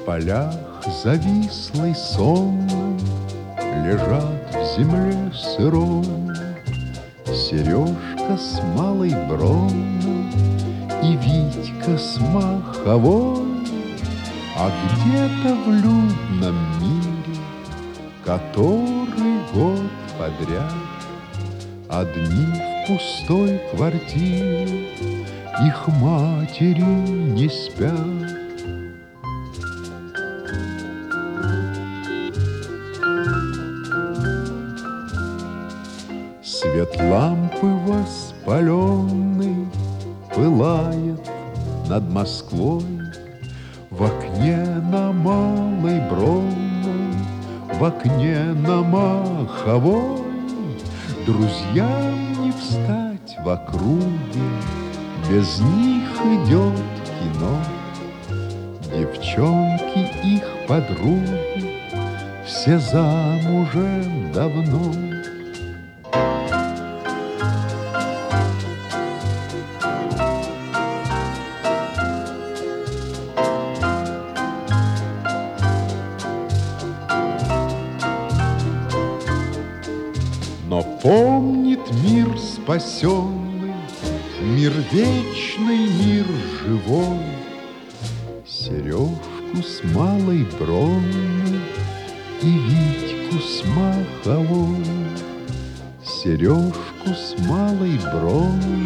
полях завислой сонной лежат в земле сырой Сережка с малой бронной и Витька с маховой. А где-то в людном мире, который год подряд одни в пустой квартире, их матери не спят. Свет лампы воспаленный пылает над Москвой. В окне на Малой Бронной, в окне на Маховой друзьям не встать в округе, без них идет кино. Девчонки их подруги все замужем давно. Но помнит мир спасенный, мир вечный, мир живой, Сережку с Малой Бронной и Витьку с Маховой. Сережку с Малой Бронной